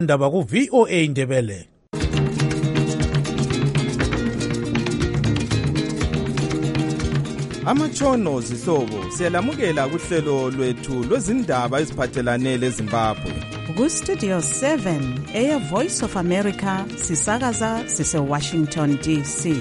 Ndaba ku VOA Indebele. Amatshono zihlobo siyalamukela kuhlelo lwethu lwezindaba eziphathelane leZimbabwe. Ku Studio 7 Air Voice of America sisakaza sise Washington DC.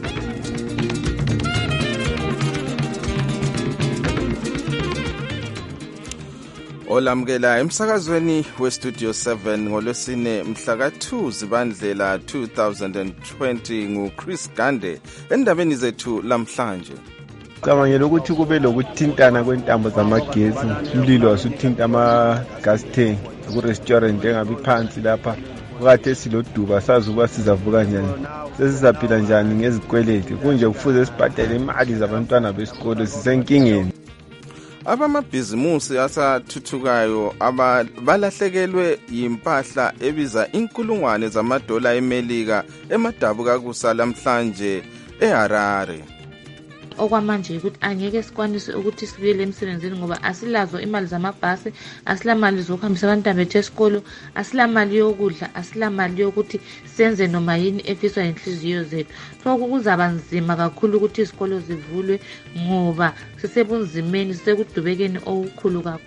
Olamukela emsakazweni weStudio 7 ngolwesine mhla ka2 Zibandlela 2020 nguChris Gande endabeni zethu lamhlanje. Cabangela ukuthi kube lokuthintana kwentambo zamagesi, umlilo wasuthinta ama-gas tank ku-restaurant engabi phansi lapha. Ukade siloduba sazi ukuba sizavuka njani, sesizaphila njani ngezikweleti, kunje kufuze sibhadale imali zabantwana besikole, sisenkingeni. Abamabhizimusi asathuthukayo balahlekelwe yimpahla ebiza inkulungwane zamadola eMelika emadabukakusa lamhlanje eHarare. Okwamanje ukuthi angeke sikwanise ukuthi sibuyele emsebenzini ngoba asilazo imali zamabhasi, asilamali zokuhambisa abantwana bethu esikolo, asilamali yokudla, asilamali yokuthi senze noma yini efiswa inhliziyo zethu. So kuzaba nzima kakhulu ukuthi izikolo zivulwe ngoba sisebunzimeni, sisekudubekeni okukhulu kakhulu.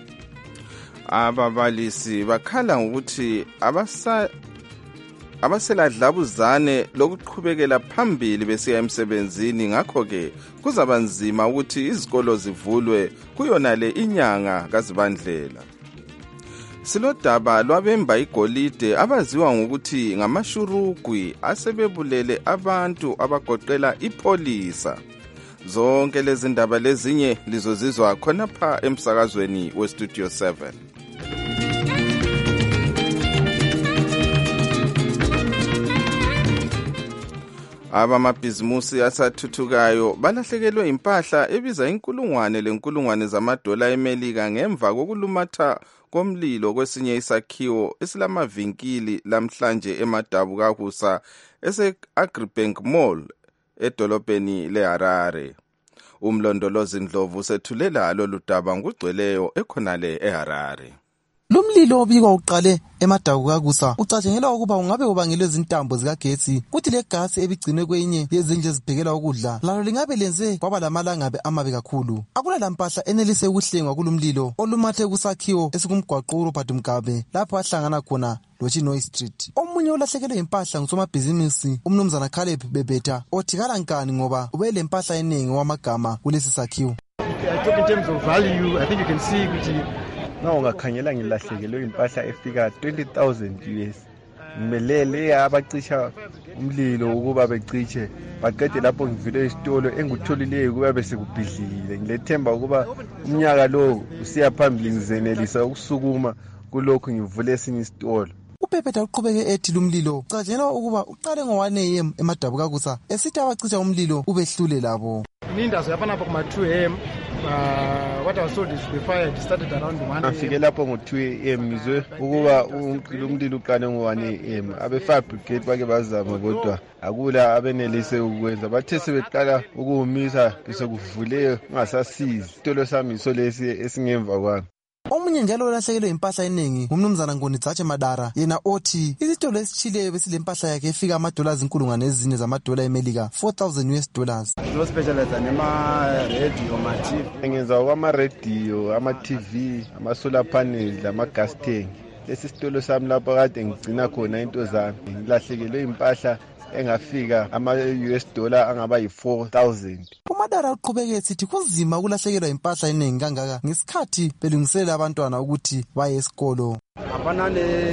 Ababalisi bakhala ngokuthi abaseladlabuzane lokuqhubekela phambili besiya emsebenzini, ngakho ke kuzaba nzima ukuthi izikolo zivulwe kuyona le inyanga kaZibandlela. Silodaba lwabemba igolide abaziwa ngokuthi ngamashurugwi asebebulele abantu abagoqela ipolisa. Zonke lezi ndaba lezinye lizozizwa khonapha emsakazweni weStudio 7. Abamabhizimusi asathuthukayo balahlekelwe impahla ebiza inkulungwane zamadola eMelika ngemva kokulumatha komlilo kwesinye isakhiwo esilamavinkili lamhlanje emadabukakusa ese-Agribank Mall edolobheni leHarare. Umlondolozi Ndlovu sethulela lolu daba ngugcweleyo ekhonale eHarare. Lumlilo obikwa uqale emadabukakusa ucatshangelwa ukuba ungabe ubangelwe izintambo zikagesi, kuthi le gasi ebigcinwe kwenye yezindlu eziphekela ukudla lalo lingabe lenze kwaba lamalangabe amabi kakhulu. Akulala mpahla enelise ukuhlengwa kulumlilo olumathe kusakhiwo esikumgwaqo uRobert Mugabe lapho ahlangana khona loChinoy Street. Omunye ulahlekelwe impahla ngusomabhizimusi umnumzana Caleb Bebeta othi kalankani ngoba ubele impahla eningi wamagama kulesi sakhiwo. I talk in terms of value. I think you can see ukuthi ungakhangela ngilahlekelwe impahla efika 20,000 US. Ngimelele abacisha umlilo ukuba becishe baqede lapho ngivile isitolo engikutholileyo ukuba besekubhidlikile. Ngilethemba ukuba umnyaka lo usiya phambili ngizenelisa ukusukuma kulokho ngivule esinye isitolo. Ubebeta uqhubeke ethi lumlilo ucatshangelwa ukuba uqale ngo-1 AM emadabukakusa esithi abacisha umlilo ubehlule labo. Inindazi yafana kuma 2 AM. What I was told is the fire started around 1 AM. Afike lapho ngo-2 AM ngizwe ukuba umlilo uqale ngo-1 AM. Abe-fire brigade bake bazama kodwa akula abenelise ukwenza. Bathe sebeqala ukuwumisa besekuvule ungasasizi. Isitolo sami yiso lesi esingemva kwami. Omunye njalo olahlekelwe impahla eningi umnumzana Ngonidzache Madara, yena othi isitolo esitshileyo besilempahla yakhe efika $4,000 zamadola eMelika, $4,000. No specialize radio, ma-TV. Ngenza kwama-radio, ama-TV, ama-solar panels, ama-gas tank. Lesi sitolo sami lapho kade ngigcina khona into zami. Ngilahlekelwe impahla engafika ama-$US angaba yi-4,000. Umadara uqhubeke sithi kuzima ukulahlekelwa impahla eningi kangaka ngesikhathi belungiselela abantwana ukuthi baye esikolo. Apana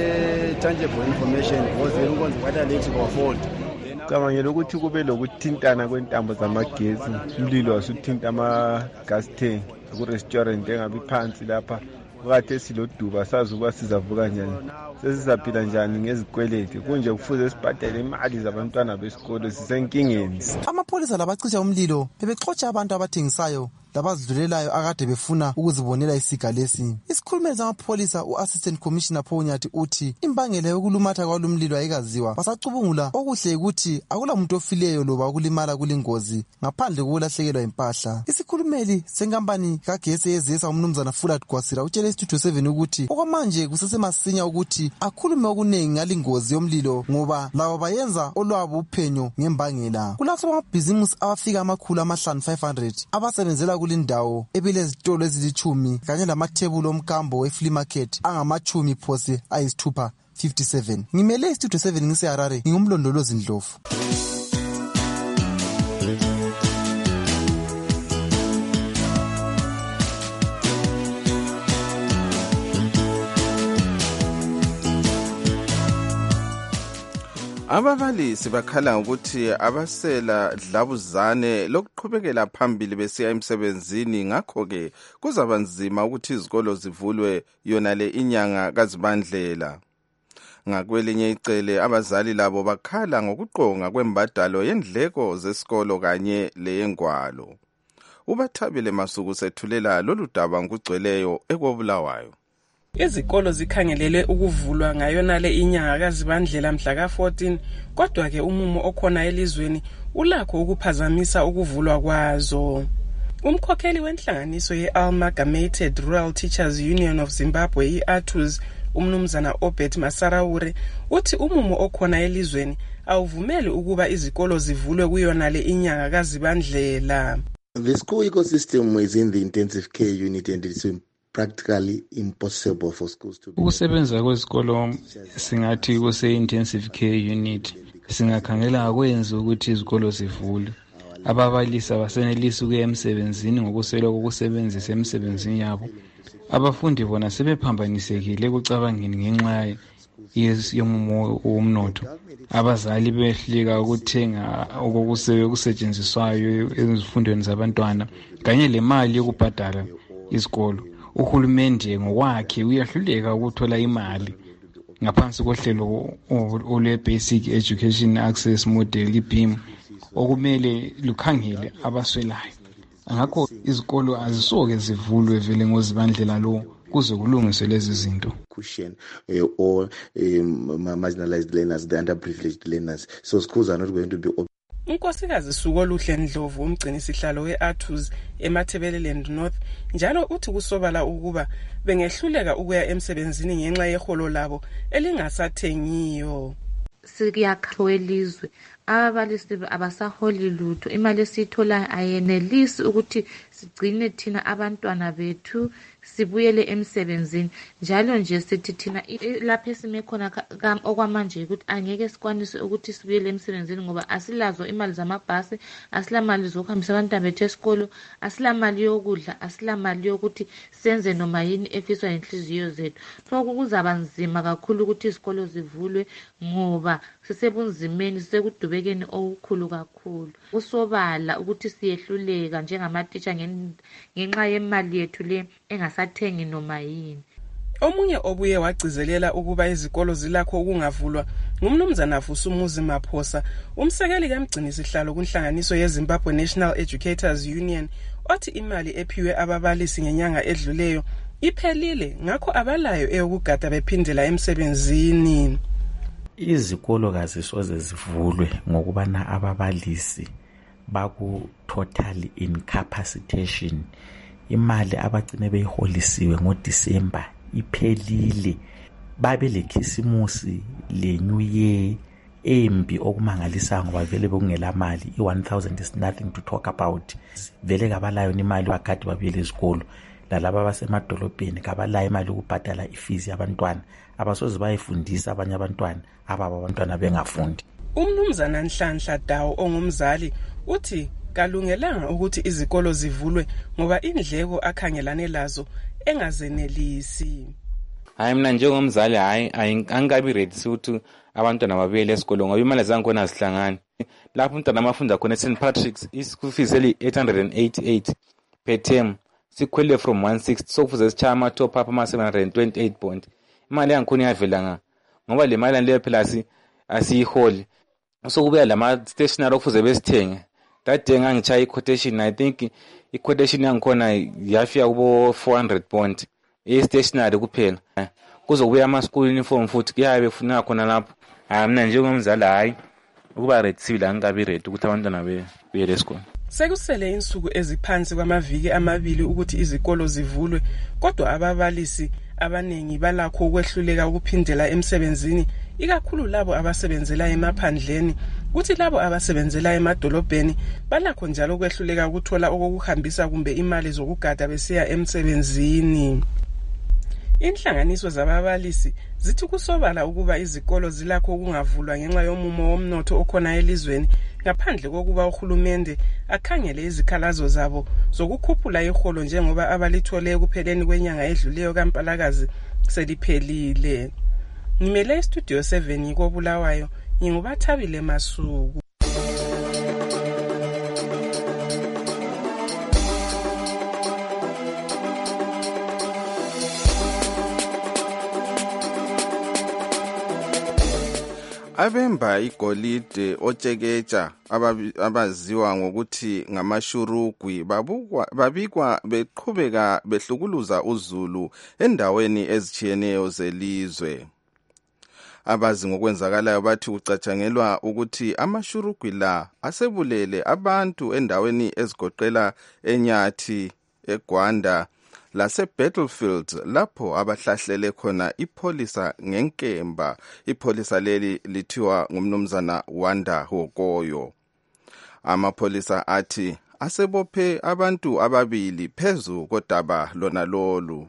le tangible information because unkonzi kwada late to afford. Cabangela ukuthi kube lokuthintana kwentambo zamagesi, umlilo wasuthinta ama-gas tank ku-restaurant engabi phansi lapha. Ukade siloduba sazi ukuba sizavuka njani, sesizaphila njani ngezikweleti, kunje kufuze sibhadale imali zabantwana besikole, sisenkingeni. Amapolisa labacisha umlilo bebexotsha abantu abathengisayo labazidlulelayo akade befuna ukuzibonela isiga lesi. Isikhulumeli samapholisa u-Assistant Commissioner Phonyathi uthi imbangela yokulumatha kwalumlilo ayikaziwa. Basacubungula okuhle ukuthi akulamuntu ofileyo loba ukulimala kulingozi ngaphandle kokulahlekelwa impahla. Isikhulumeli senkampani kagesi yezisa umnumzana Fulat Gwasira utshele iStudio 7 ukuthi okwamanje kusesemasinya ukuthi akhulume okunengi ngalingozi yomlilo ngoba labo bayenza olwabo uphenyo ngembangela. Kulaso amabhizimusi abafika amakhulu500 abasebenzela kulindawo ebilezitolo ezilithumi kanye lamathebuli omkambo we-flea market angamachumi phose ayisithupha 57. Ngimele iStudio 7 ngiseHarare, ngingumlondolozi Ndlovu. Ababalisi bakhala ukuthi abasela dlabuzane lokuqhubekela phambili besiya emsebenzini, ngakho-ke kuzaba nzima ukuthi izikolo zivulwe yona le inyanga kaZibandlela. Ngakwelinye icele abazali labo bakhala ngokuqonga kwembadalo yendleko zesikolo kanye leyengwalo. uBathabile Masuku sethulela lolu daba ngugcweleyo ekobulawayo. Izikolo zikhangelele ukuvulwa ngayona le inyanga kaZibandlela mhla ka-14, kodwa ke umumo okhona elizweni ulakho ukuphazamisa ukuvulwa kwazo. Umkhokheli wenhlanganiso ye-Amalgamated Rural Teachers Union of Zimbabwe, i-ATUZ, umnumzana Obert Masarawure, uthi umumo okhona elizweni awuvumeli ukuba izikolo zivulwe kuyona le inyanga kaZibandlela. The school ecosystem is in the intensive care unit and it's practically impossible for schools to. Ukusebenza kwezikolo singathi kuse-intensive care unit, singakhangela kwenza ukuthi izikolo zivulwe. Ababalisi abasenelisi ukuya emsebenzini ngokuswela kokusebenzisa emsebenzini yabo. Abafundi bona sebephambanisekile ekucabangeni ngenxa yomumo womnotho. Abazali behlika ukuthenga okusetshenziswayo ezifundweni zabantwana kanye le mali yokubhadala izikolo. Uhulumende ngokwakhe uyahluleka ukuthola imali ngaphansi kohlelo olwe-Basic Education Access Model, i-BEAM, okumele lukhangele abaswelayo. Ngakho izikolo azisoke zivulwe vele ngoZibandlela lo kuze kulungiswe lezi zinto. Cushion or marginalized learners, the underprivileged learners. So schools are not going to be open. Unkosikazi Sukoluhle Ndlovu, umgcini sihlalo we-ATUZ eMathebeleland North, njalo uthi kusobala ukuba bengehluleka ukuya emsebenzini ngenxa yeholo labo elingasathengiyo. Siyakho elizwe ababalisi abasaholi lutho, imali esithola ayenelisi ukuthi sigcine thina abantwana bethu sibuyele emsebenzini. Njalo nje sithi thina lapha esime khona okwamanje ukuthi angeke sikwanise ukuthi sibuyele emsebenzini ngoba asilazo imali zamabhasi, asilamali zokuhambisa abantwana bethu esikolo, asilamali yokudla, asilamali yokuthi senze noma yini efiswa inhliziyo zethu. So kuzaba nzima kakhulu ukuthi izikolo zivulwe ngoba sisebunzimeni, sisekudubekeni okukhulu kakhulu. Kusobala ukuthi siyehluleka njengamatitsha ngenxa yemali yethu le engasathengi noma yini. Omunye obuye wagcizelela ukuba izikolo zilakho ukungavulwa ngumnumzana Vusumuzi Maphosa, umsekeli kamgcini sihlalo kunhlanganiso yeZimbabwe National Educators Union, othi imali ephiwe ababalisi ngenyanga edluleyo iphelile, ngakho abalayo eyokugada bephindela emsebenzini. Izikolo kazisoze zivulwe ngokubana ababalisi baku total incapacitation. Imali abagcine beyiholisiwe ngoDisemba iphelile. Babe lekhisimusi le New Year embi okumangalisa ngoba vele bekungela mali. I-1000 is nothing to talk about. Vele kabalayo imali bakade babuyele ezikolo. Lalaba abasemadolobheni kabalayo imali ukubhadala ifees yabantwana abasoze bayifundisa abanye abantwana abantwana bengafundi. Umnumzana Nhlanhla Dawo ongumzali uthi kalungelanga ukuthi izikolo zivulwe ngoba indleko akhangelane lazo engazenelisi. Hayi mina njengomzali angabi ready ukuthi abantwana babuyele esikolo ngoba imali zankhona azihlangani. Lapho umntwana amafunda khona eSt Patrick's i-school fees eli 888 per term, sikhwele from 160 sokufuze sichama top up ama 728 bond. Imali yankhona iyavelanga ngoba le mali leyo phela asiyiholi. Sokubuya lama stationery okufuze besithenge that day ngangitshaya i-quotation, I think i-quotation yangikhona yafika kubo 400 bond stationary kuphela. Kuzobuya ama-school uniform futhi kuyabe kufuneka khona lapho. Mina njengomzali hayi ukuba ready civil angikabi ready ukuthi abantwana beyele esikoleni. Sekusele insuku eziphansi kwamaviki amabili ukuthi izikolo zivulwe, kodwa ababalisi abanengi balakho ukwehluleka ukuphindela emsebenzini, ikakhulu labo abasebenzela emaphandleni. Kuthi labo abasebenzela emadolobheni balakho njalo ukwehluleka ukuthola okuhambisa kumbe imali zokugada besiya emsebenzini. Inhlanganiso zababalisi zithi kusobala ukuba izikolo zilakho ukungavulwa ngenxa yomumo womnotho okhona elizweni, ngaphandle kokuba uhulumende akhangele izikhalazo zabo zokukhuphula iholo njengoba abalithole ekupheleni kwenyanga edluleyo kaMpalakazi seliphelile. Ngimele istudio 7 ngikobulawayo, ngingubathabile Masuku. Abemba igolide otsheketsha abaziwa ngokuthi ngamashurugwi babikwa beqhubeka behlukuluza uZulu endaweni ezitshiyeneyo zelizwe. Abazi ngokwenzakalayo bathi kucatshangelwa ukuthi amashurugwi la asebulele abantu endaweni ezigoqela eNyathi, eGwanda lase-Battlefield lapho abahlahlele khona ipholisa ngenkemba. Ipholisa leli lithiwa ngumnumzana Wanda Hokoyo. Amapholisa athi asebophe abantu ababili phezu kodaba lona lolu.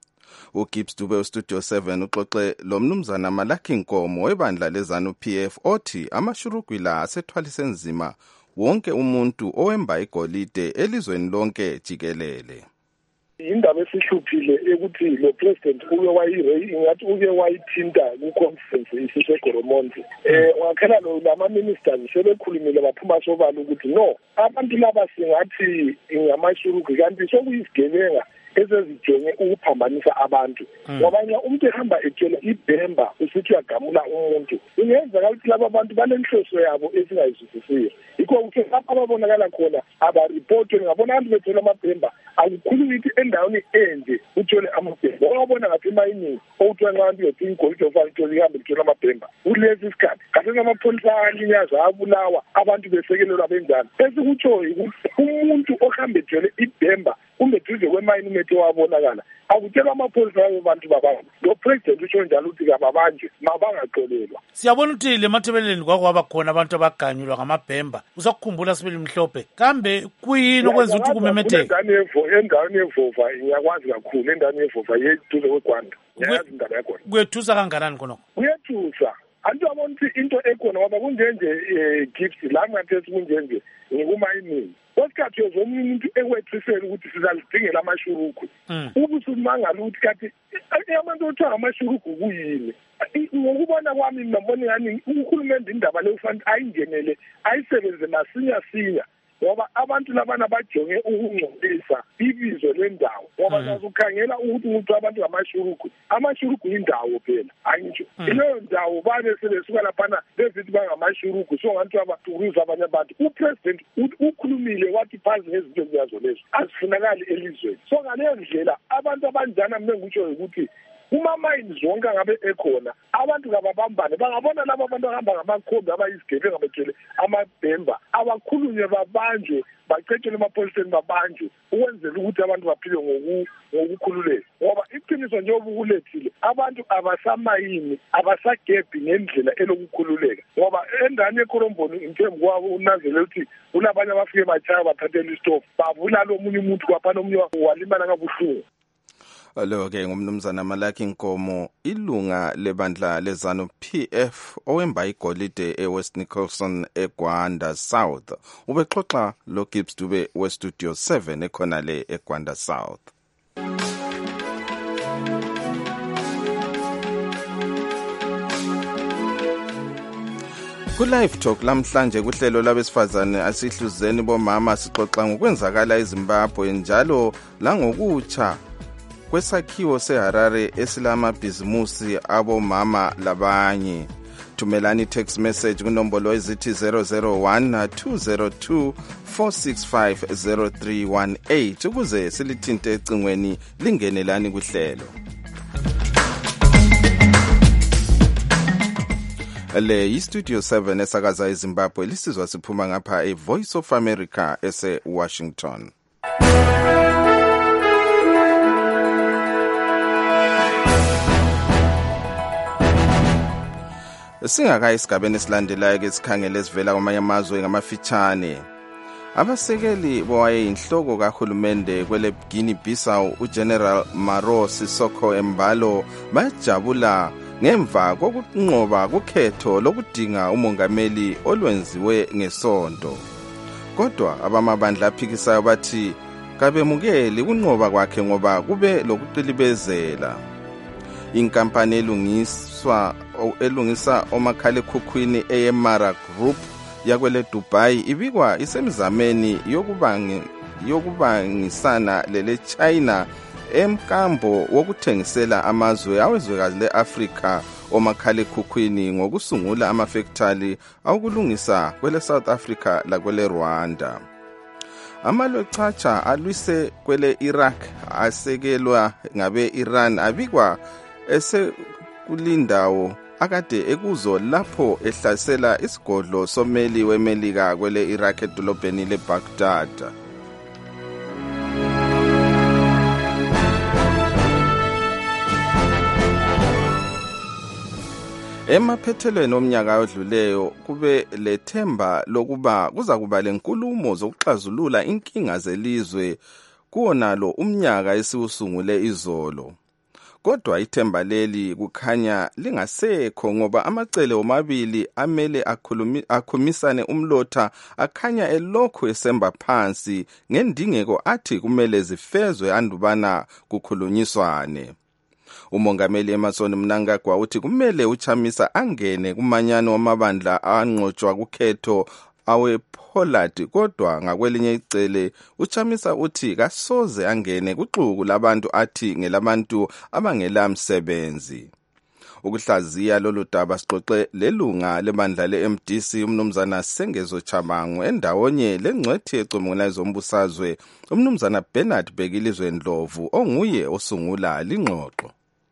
uGibbs Dube Studio 7 uxoxe lo mnumzana Malaki Nkomo webandla lezanu PF othi amashurugwi la asethwalise nzima wonke umuntu owemba igolide elizweni lonke jikelele. Indaba esihluphile ukuthi lo president ingathi uke wayithinta ku-conference isisegoromonti. Wakhela lama ministers sebekhulumile baphuma sobala ukuthi no, abantu laba singathi ngamashurugwi kanti sokuyisigebenga ezezijonge ukuphambanisa abantu. Ngoba umuntu ehamba etshela ibhemba usithi uyagamula umuntu, ingenzeka ukuthi laba bantu banenhloso yabo esingayizwisisiyo. Yikho ukuthi lapho ababonakala khona abaripotwe, ngabona abantu bethela amabhemba akukhulu ukuthi endaweni enje uthole amabhemba. Wabona ngathi emayini okuthiwa nxa abantu bethu igolide ofanele lihambe lithola amabhemba kulesi isikhathi kasena amapholisa alinyaza abulawa abantu besekelelwa benjani. Esikutshoyo ukuthi umuntu ohambe ethwele ibhemba kumbe duze kwemayini umethe wabonakala akutshela amapholisa abo bantu babantu. Lo president utsho njalo ukuthi kababanjwe mabangaxolelwa. Siyabona ukuthi le mathebeleni kwakwaba khona abantu abaganyulwa ngamabhemba. Usakukhumbula sibili mhlophe kambe kuyini okwenza ukuthi kumemetheke? Endaweni yevova ngiyakwazi kakhulu, endaweni yevova yeduze kweGwanda ngiyazi indaba yakhona. Kuyethusa kanganani khonokho? Kuyethusa. Antu abona ukuthi into ekhona ngoba kunjenje Gibbs la ngathethi kunjenje ngikumayini. Wesikhathi yozomunye umuntu ekwethisela ukuthi sizalidingela amashurugwi. Ubusumangala ukuthi kathi abantu othiwa amashurugwi kuyini. Ngokubona kwami ngibona yani uhulumende indaba le ufanele ayingenele ayisebenze masinya ngoba abantu labana bajonge ukungcolisa ibizo lendawo. Ngoba sazukhangela ukuthi umuntu abantu amashurugwi indawo phela ayitsho leyo ndawo bane sebesuka laphana bezithi bangamashurugwi so ngathi abatukuza abanye abantu. Upresident ukhulumile wathi phansi ngezinto eziyazo lezo azifunakali elizweni. So ngaleyo ndlela abantu abanjana mina ngitsho ukuthi uma-mines zonke ngabe ekhona abantu kababambane bangabona laba abantu ahamba ngamakhombi abayisigebenga bethwele amabhemba abakhulunywe babanjwe bacetshele emapholiseni babanjwe ukwenzela ukuthi abantu baphile ngokukhululeka. Ngoba iqiniso njengoba ukulethile abantu abasamayini abasagebhi ngendlela elokukhululeka. Ngoba endani ekhoromboni intembu kwabo unanzele ukuthi kulabanye abafike batshaya bathathela isitofu bavula lo munye umuntu kwaphana omunye walimala kabuhlungu. Lo-ke ngumnumzana Malaki Nkomo, ilunga lebandla lezanu PF owemba igolide eWest Nicholson eGwanda South. Ubexoxa lo Gibbs Dube weStudio 7 ekhona le eGwanda South. Ku-Live Talk lamhlanje kuhlelo labesifazane asihluzeni bomama sixoxa ngokwenzakala eZimbabwe njalo langokutsha kwesakhiwo seHarare esilamabhizimusi abomama labanye. thumelani text message kunombolo ezithi 001 202 465 0318 ukuze silithinte ecingweni lingenelani kuhlelo. Le iStudio 7 esakaza eZimbabwe lisizwa siphuma ngapha eVoice of America ese-Washington. Singaka isigabeni esilandelayo ke sikhangele sivela kwamanye amazwe ngamafitshane. Abasekeli bowayeyinhloko kahulumende kwele Guinea Bissau uGeneral Maro Sisoko Embalo bajabula ngemva kokunqoba kukhetho lokudinga umongameli olwenziwe ngesonto. Kodwa abamabandla aphikisayo bathi kabemukeli kunqoba kwakhe ngoba kube lokuqilibezela. Inkampani elungisa omakhalekhukhwini eMara Group yakwele Dubai ibikwa isemzameni yokubangisana lele China emkambo wokuthengisela amazwe awezwekazi leAfrika omakhalekhukhwini ngokusungula amafactory awukulungisa kwele South Africa lakwele Rwanda. Amalwechacha alwise kwele Iraq asekelwa ngabe Iran abikwa esekulindawo akade ekuzo lapho ehlasela isigodlo someli weMelika kwele Iraq edolobheni leBaghdad. Emaphethelweni omnyaka odluleyo kube lethemba lokuba kuza kuba lenkulumo zokuxazulula inkinga zelizwe kuonalo umnyaka esiwusungule izolo. Kodwa ithemba leli kukhanya lingasekho ngoba amacele omabili amele akhumisane umlotha akhanya elokhu esemba phansi ngendingeko athi kumele zifezwe andubana kukhulunyiswane. Umongameli Emmerson Mnangagwa uthi kumele uChamisa angene kumanyano wamabandla anqotshwa kukhetho awePollard, kodwa ngakwelinye icele uChamisa uthi kasoze angene kuxuku labantu athi ngelabantu abangelamsebenzi. Ukuhlaziya lolu daba sixoxe lelunga lebandla leMDC umnumzana Sengezo Chabangu endawonye lengcwethi ecomongela zombusazwe umnumzana Bernard Bekilizwe Ndlovu onguye osungula lingxoxo.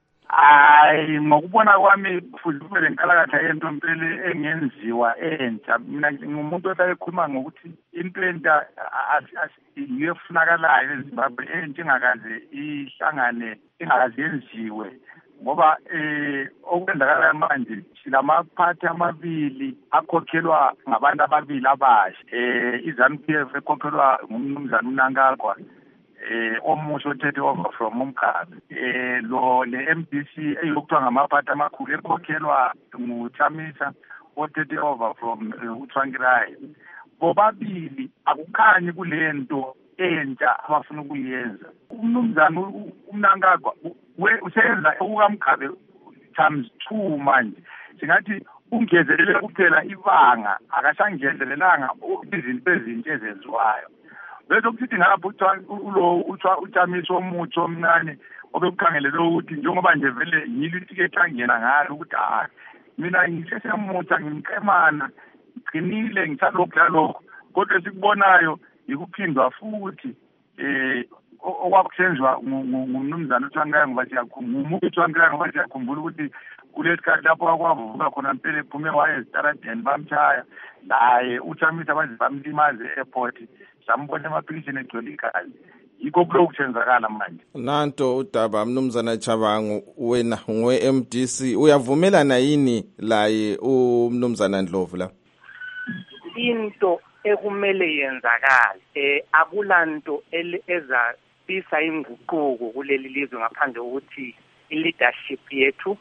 Ngokubona kwami futhi lenkalakatha yento mpela engenziwa entsha. Mina ngumuntu osayekhuluma ngokuthi into enta iyefunakalayo eZimbabwe engakaze ihlangane ingakaze yenziwe ngoba okwenzakala manje silamaphathi amabili akhokhelwa ngabantu ababili abasha. iZANU-PF ekhokhelwa ngumnumzana uNangagwa omusho othethe over from uMkhabe. Lo le-MDC eyokuthiwa ngamaphathi amakhulu ekhokhelwa nguChamisa othethe over from uTsvangirai. Bobabili akukhanyi kulento entsha abafuna ukuyenza. Umnumzana uMnangagwa usenza okukaMkhabe times 2 manje. Singathi ungezelele kuphela ibanga akasangezelelanga izinto ezintsha ezenziwayo. Bese kusithi ngapha uChamisa omutsho omncane obekukhangelele ukuthi njengoba nje vele yilo itiketi angena ngalo ukuthi mina ngisesemutsha ngimqemana ngiqinile ngisalokhu lalokho kodwa sikubonayo yikuphindwa futhi okwakusenziwa ngumnumzana uTsvangirai ngoba uTsvangirai ngoba siyakhumbula ukuthi kulesikhathi lapho akwavuka khona mpela ephume waye ezitaradeni bamtshaya naye uChamisa baze bamlimaze e-airport sambona emaphilisini egcwele igazi. Yikho kulokhu kusenzakala manje. Nanto udaba mnumzana Chabangu wena ngwe-MDC uyavumelana yini laye umnumzana Ndlovu la? Into ekumele yenzakale akulanto ezapisa inguquko kuleli lizwe ngaphandle ukuthi i-leadership yethu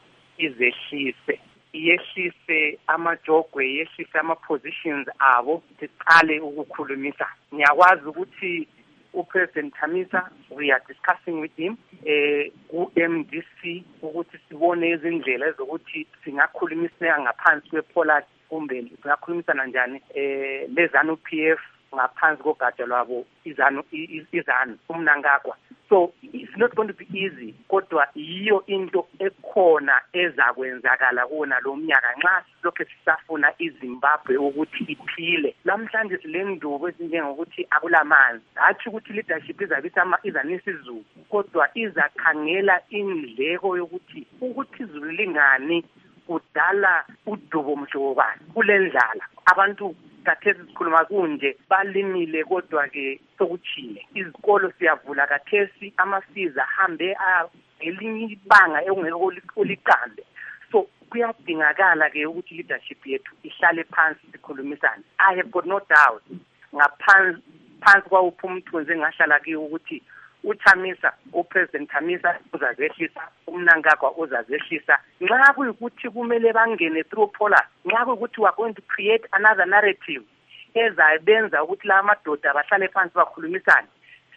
yehlise amajogwe, yehlise ama-positions abo, siqale ukukhulumisa. Ngiyakwazi ukuthi uPresident Chamisa, we are discussing with him ku-MDC ukuthi sibone izindlela zokuthi singakhulumisana ngaphansi kwePollard kumbe singakhulumisana njani leZANU-PF ngaphansi kogatsha lwabo izanu uMnangagwa. So it's not going to be easy, kodwa iyo into ekhona ezakwenzakala kuona lo mnyaka nxa lokho sisafuna iZimbabwe ukuthi iphile. Lamhlanje silendubo ezinjengokuthi akulamanzi, hathi ukuthi leadership izanisizulu, kodwa izakhangela indleko yokuthi izulu lingani kudala udubo mhlobani kulendlala. Abantu kathesi sikhuluma kunje balimile, kodwa ke sokuchile. Izikolo siyavula kathesi, amasiza hambe elinye ibanga engeke uliqambe. So kuyadingakala ke ukuthi leadership yethu ihlale phansi sikhulumisane. I have got no doubt ngaphansi kwawuphi umthunzi engahlala ke ukuthi uThamisa, uPresident Thamisa uzazehlisa, uMnangagwa uzazehlisa. Nxa kuyikuthi kumele bangene through polar, nxa kuyikuthi we are going to create another narrative ezabenza ukuthi la madoda bahlale phansi bakhulumisane,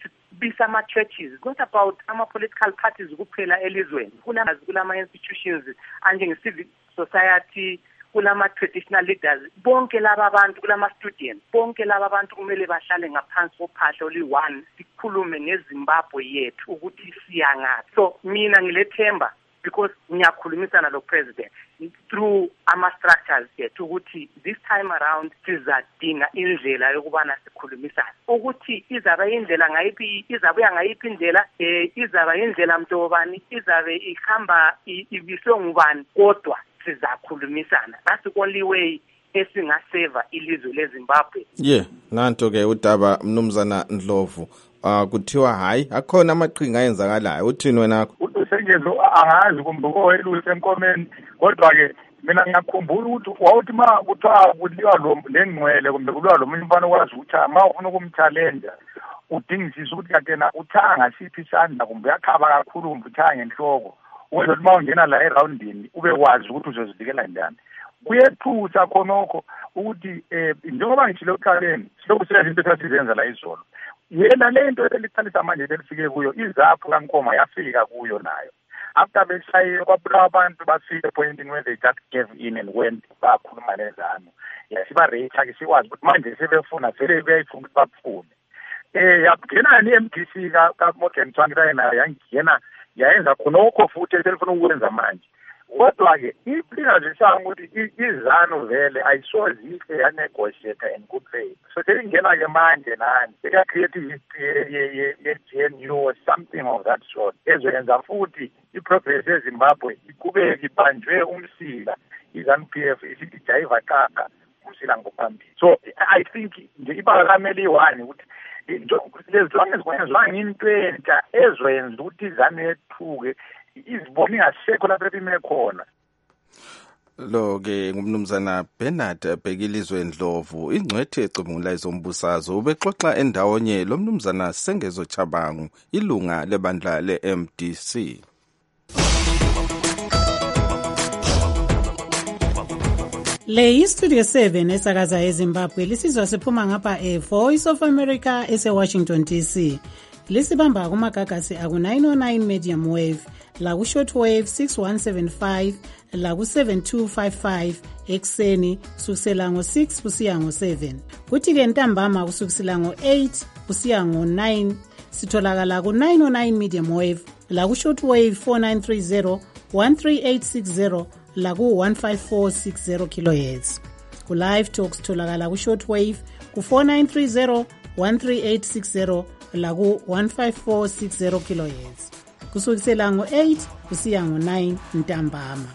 bisama churches. It's not about political parties kuphela elizweni. Kulama institutions anjenge civic society, kulama traditional leaders, bonke laba abantu, kulama students, bonke laba abantu kumele bahlale ngaphansi kophahla oli-1 sikhulume ngeZimbabwe yethu ukuthi siyangaphi. So mina ngilethemba because ngiyakhulumisana lo president through ama structures yethu ukuthi this time around sizadinga indlela yokubana sikhulumisane ukuthi izabe indlela ngayiphi, izabuya ngayiphi indlela, izabe indlela mntobani, izabe ihamba ibiswe ngubani, kodwa sizakhulumisana. That's the only way esingaseva ilizwe leZimbabwe. Nanto ke udaba Mnumzana Ndlovu. Kuthiwa hayi akhona amaqhinga ayenzakalayo. Uthini wena? Usengezo angazi kumbuko weluse enkomeni, kodwa ke mina ngiyakhumbula ukuthi wawuthi ma kuthiwa kuliwa lo lengcwele kumbe kuliwa lo mfana okwazi ukuthi ma ufuna ukumchallenge udingisisa ukuthi kakena uthanga siphi isandla kumbe yakhaba kakhulu kumbe uthanga ngenhloko. Wenza uma ungena la eroundini ube wazi ukuthi uzozivikela njani. Kuyephusa khonokho ukuthi njengoba ngitshilo eqaleni silokusenza into esizenza la izolo. Yena lento eliqalisa manje belifike kuyo izaphu kaNkoma yafika kuyo nayo. After beshaye kwabulawa abantu bafike pointing where they just gave in and went bakhuluma lezano. Yasiba recha ke sikwazi ukuthi manje sebefuna sele beyifuna ukuthi baphume. Yakugena ni MDC ka Morgan Tsvangirai nayo yangena yayenza khonokho futhi eselifuna ukwenza manje. Kodwa-ke iphikazisanga ukuthi izanu vele ayisozihle yanegotiate and good faith. So selingena-ke manje nani seka-creative ye-GNU or something of that sort ezoyenza futhi i-progress yeZimbabwe iqhubeke ibanjwe umsila i-ZANU-PF isithi jayiva qaqa umsila ngophambili. So I think nje ibakamele i-1 ukuthi lezizwange into entsha ezoyenza ukuthi izanu yethuke izibona ingasekho lapho ime khona. Lo ke ngumnumzana Bernard Bhekilizwe Ndlovu ingcwethe ecubungula izombusazwe ubexoxa endawonye lo mnumzana Sengezo Chabangu ilunga lebandla le-MDC. Le Studio 7 esakaza eZimbabwe lisizwa siphuma ngapha Voice of America ese-Washington DC. Lisibamba kumagagasi aku-909 medium wave, laku shortwave 6175, laku 7255 ekseni kusukisela ngo-6 kusiya ngo-7. Kuthi-ke ntambama kusukisela ngo-8 kusiya ngo-9 sitholakala ku-909 medium wave, laku shortwave 4930, 13860, laku 15460 kHz. Ku live talk sitholakala ku shortwave ku 4930, 13860, laku 15460 kHz. Kusukisela ngo-8 kusiya ngo-9 ntambama.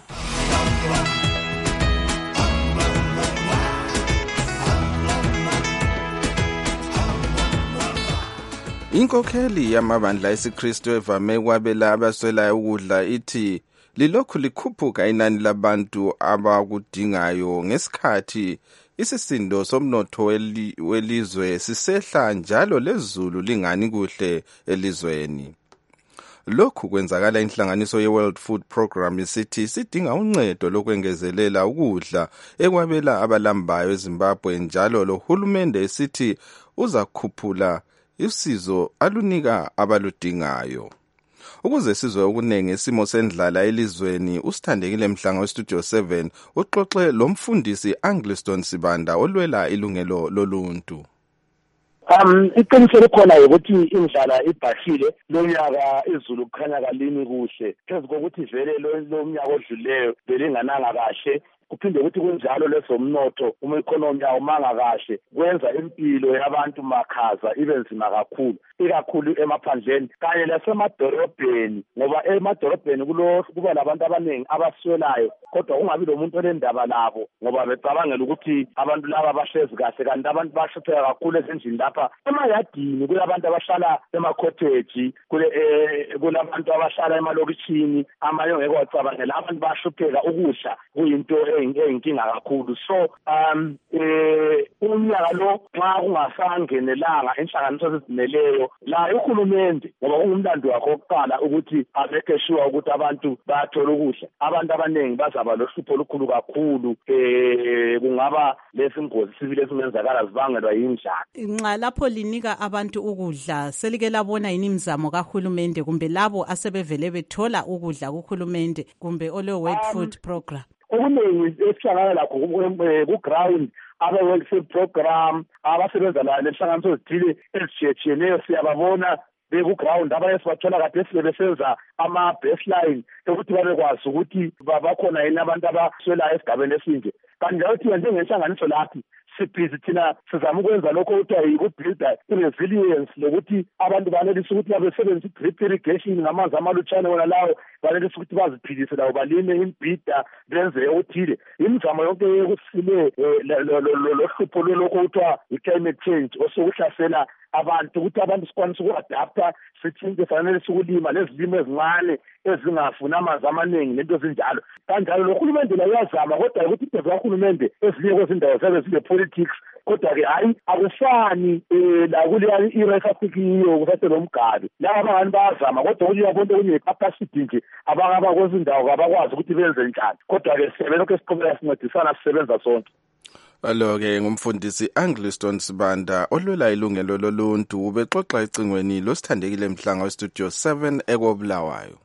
Inkokheli yamabandla esiKristu evame kwabela abaswelayo ukudla ithi lilokhu likhuphuka inani labantu abakudingayo ngesikhathi isisindo somnotho welizwe sisehla njalo lezulu lingani kuhle elizweni. Lokhu kwenzakala inhlanganiso ye-World Food Program isithi sidinga uncedo lokwengezelela ukudla ekwabela abalambayo eZimbabwe njalo lo hulumende esithi uzakhuphula usizo alunika abaludingayo. Ukuze sizwe okunengi isimo sendlala elizweni usithandekile Mhlanga weStudio 7 uxoxe lo mfundisi Angliston Sibanda olwela ilungelo loluntu. Iqiniso likhona ukuthi indlala ibhahile lonyaka izulu kukhanya kalini kuhle phezu kokuthi vele lo mnyaka odluleyo belingananga kahle kuphinde ukuthi kunjalo lesomnotho economy awumanga kahle kwenza impilo yabantu makhaza ibe nzima kakhulu ikakhulu emaphandleni kanye lasemadolobheni ngoba emadolobheni kuba labantu abaningi abaswelayo kodwa ungabi lo muntu olendaba labo ngoba becabangela ukuthi abantu laba bahlezi kahle kanti abantu bashutha kakhulu ezindlini lapha emayadini kulabantu abahlala ema-cottage kulabantu abahlala emalokishini amanye ngeke wacabangela abantu bashupheka ukudla kuyinto eyinkinga kakhulu so unyaka lo nxa kungasangenelanga inhlanganiso ezizimeleyo la uhulumende ngoba ungumlando wakho wokuqala ukuthi abeke sure ukuthi abantu bathola ukudla abantu abaningi bazaba lohlupho olukhulu kakhulu kungaba lesingozi sibili esingenzakala zibangelwa yindlala nxa lapho linika abantu ukudla selike labona yini imizamo kahulumende kumbe labo asebevele bethola ukudla kuhulumende kumbe ole World Food Program okuningi esihlangana lakho ku-ground aba-World Food Program abasebenza nenhlanganiso ezithile ezitshiyetshiyeneyo siyababona beku-ground abanye sibathola kade sile besenza ama-baseline ukuthi babekwazi ukuthi bakhona yini abantu abaswelayo esigabeni esinje kanti njalo thina njengenhlanganiso laphi sibhizi thina sizama ukwenza lokho kuthiwa yikubuilda i-resilience lokuthi abantu banelise ukuthi babesebenzise i-drip irrigation ngamanzi amalutshane wona lawo banelise ukuthi baziphilise labo balime imbhida benze okuthile imizamo yonke yokusile lohlupho lolokho kuthiwa i-climate change osokuhlasela abantu ukuthi abantu sikwanise uku-adapta sithinte fanele sikulima nezilimo ezincane ezingafuni amanzi amaningi nento ezinjalo kanjalo lo hulumende la uyazama kodwa ukuthi ibhevu kahulumende ezinye kwezindawo zabe zile-politics kodwa-ke hayi akufani lakuleya ira esasikiyo kusaselo mgabi laba abangani bayazama kodwa ukuthi uyabona okunye i-capacity nje abangaba kwezindawo kabakwazi ukuthi benze njani kodwa-ke sebelokhu esiqhubeka sincedisana sisebenza sonke Alo-ke ngumfundisi Angliston Sibanda olwela ilungelo loluntu ubexoxa ecingweni losithandekile mhlanga westudio 7 ekobulawayo.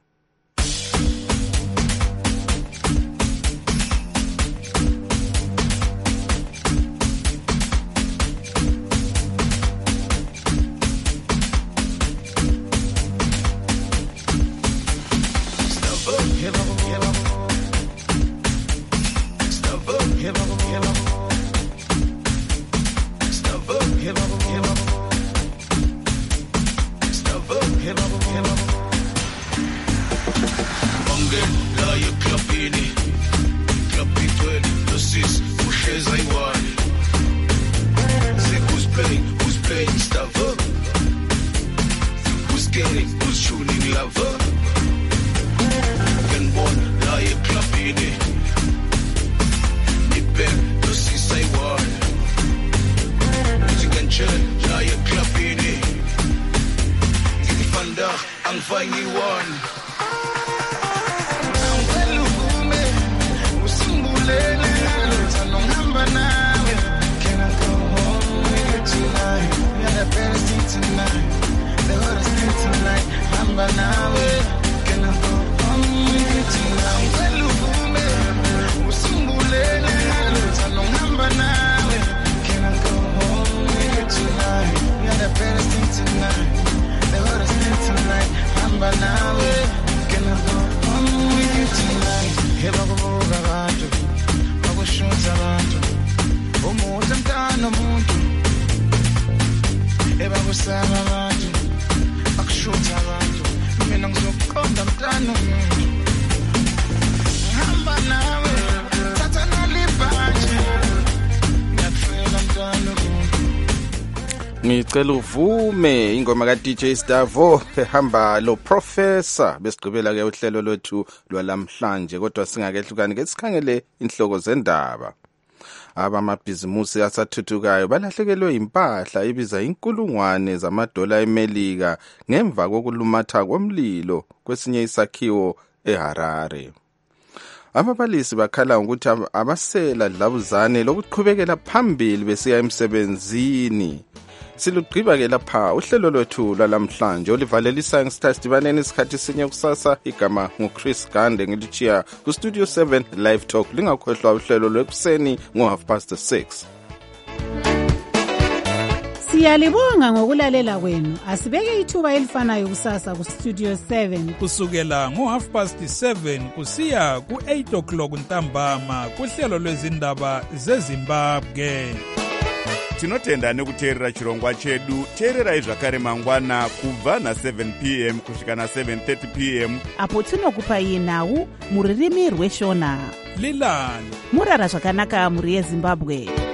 Ngicela uvume ingoma ka DJ Stavo ehamba lo professor besigqibela ke uhlelo lwethu lwalamhlanje kodwa singakehlukani ke sikhangele inhloko zendaba. Abamabhizimusi asathuthukayo balahlekelwe impahla ibiza inkulungwane zamadola eMelika ngemva kokulumatha komlilo kwesinye isakhiwo eHarare. Ababalisi bakhala ukuthi abasela dlabuzane lokuqhubekela phambili besiya emsebenzini. Silugqiba ke lapha uhlelo lwethu lwalamhlanje olivalelisa ngesikhathi sidibaneni isikhathi sinye kusasa igama nguChris Gande ngilichiya ku Studio 7 Live Talk lingakhohlwa uhlelo lwekuseni ngo 6:30. Siyalibonga ngokulalela kwenu. Asibeke ithuba elifanayo kusasa ku Studio 7 kusukela ngo7:30 kusiya ku8 ntambama kuhlelo lwezindaba zeZimbabwe. Tinotenda nekuteerera chirongwa chedu. Teererai zvakare mangwana kubva na7 p.m. kusvika na7:30 p.m. apo tinokupai nhau muririmi rweshona. Lilani murara zvakanaka muri yeZimbabwe.